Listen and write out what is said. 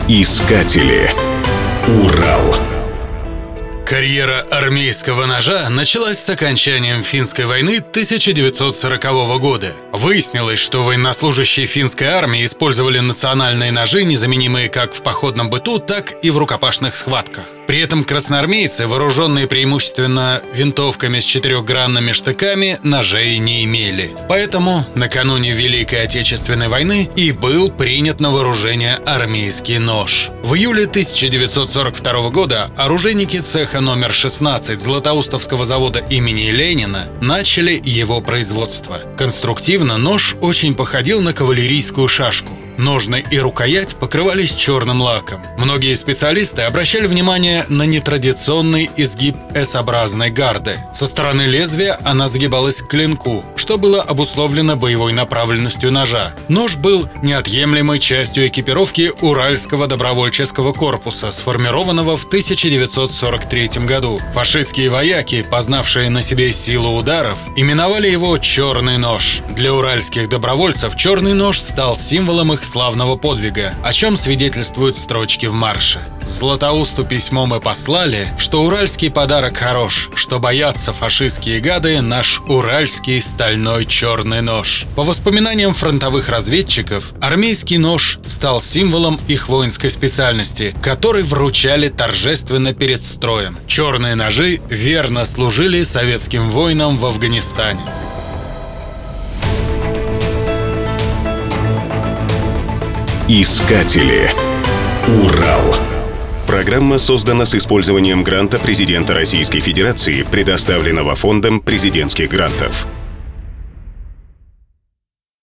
Искатели. Урал. Карьера армейского ножа началась с окончанием Финской войны 1940 года. Выяснилось, что военнослужащие финской армии использовали национальные ножи, незаменимые как в походном быту, так и в рукопашных схватках. При этом красноармейцы, вооруженные преимущественно винтовками с четырехгранными штыками, ножей не имели. Поэтому накануне Великой Отечественной войны и был принят на вооружение армейский нож. В июле 1942 года оружейники цеха номер 16 Златоустовского завода имени Ленина начали его производство. Конструктивно нож очень походил на кавалерийскую шашку. Ножны и рукоять покрывались черным лаком. Многие специалисты обращали внимание на нетрадиционный изгиб S-образной гарды. Со стороны лезвия она загибалась к клинку, что было обусловлено боевой направленностью ножа. Нож был неотъемлемой частью экипировки Уральского добровольческого корпуса, сформированного в 1943 году. Фашистские вояки, познавшие на себе силу ударов, именовали его «черный нож». Для уральских добровольцев черный нож стал символом их славного подвига, о чем свидетельствуют строчки в марше. Златоусту письмо мы послали, что уральский подарок хорош, что боятся фашистские гады наш уральский стальной черный нож. По воспоминаниям фронтовых разведчиков, армейский нож стал символом их воинской специальности, который вручали торжественно перед строем. Черные ножи верно служили советским воинам в Афганистане. Искатели. Урал. Программа создана с использованием гранта президента Российской Федерации, предоставленного Фондом президентских грантов.